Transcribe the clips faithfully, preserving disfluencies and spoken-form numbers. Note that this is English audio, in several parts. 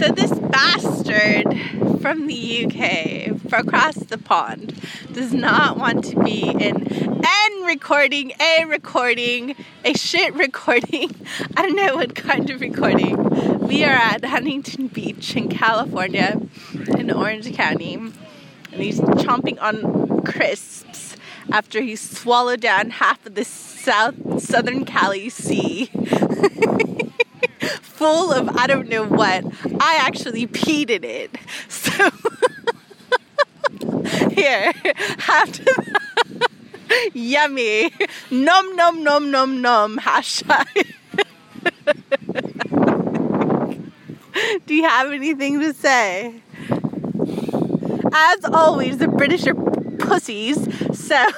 So this bastard from the U K, across the pond, does not want to be in N recording, A recording, a shit recording. I don't know what kind of recording. We are at Huntington Beach in California, in Orange County, and he's chomping on crisps after he swallowed down half of the South Southern Cali Sea. Full of I don't know what. I actually peed in it. So here, after that, yummy. Nom nom nom nom nom. Hashtag. Do you have anything to say? As always, the British are pussies, so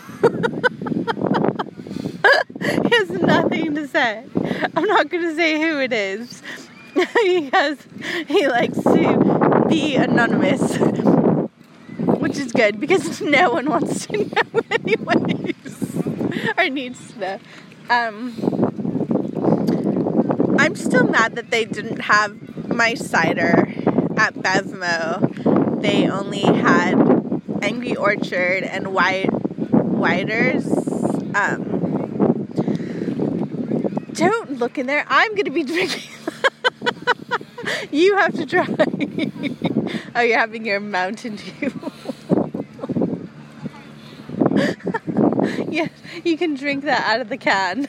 he has nothing to say. I'm not going to say who it is because he likes to be anonymous, which is good because no one wants to know anyways, or needs to know. Um, I'm still mad that they didn't have my cider at Bevmo. They only had Angry Orchard and White Whiters. Um, Don't look in there. I'm going to be drinking. You have to try. Oh, you're having your Mountain Dew. Yeah, you can drink that out of the can.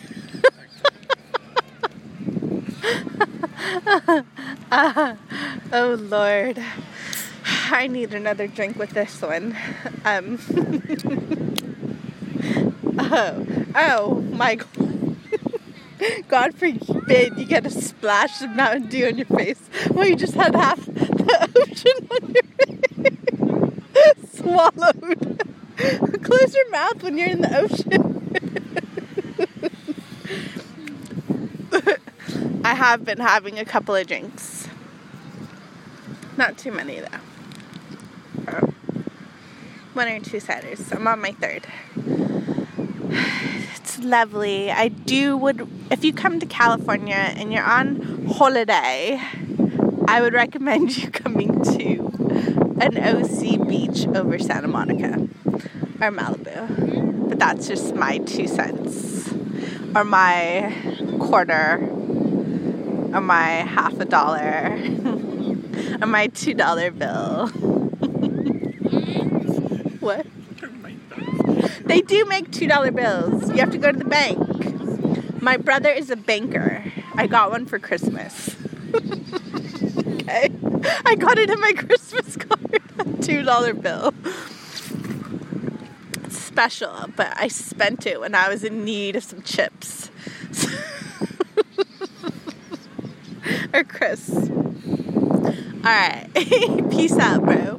uh, oh, Lord. I need another drink with this one. Um. oh, oh, my God. God forbid you get a splash of Mountain Dew on your face. Well, you just had half the ocean on your face. Swallowed. Close your mouth when you're in the ocean. I have been having a couple of drinks. Not too many, though. Oh. One or two ciders. I'm on my third. It's lovely. I do would, if you come to California and you're on holiday, I would recommend you coming to an O C beach over Santa Monica or Malibu. But that's just my two cents, or my quarter, or my half a dollar, or my two dollar bill. What? They do make two dollar bills. You have to go to the bank. My brother is a banker. I got one for Christmas. Okay? I got it in my Christmas card. A two dollar bill. It's special, but I spent it when I was in need of some chips. Or crisps. Alright. Peace out, bro.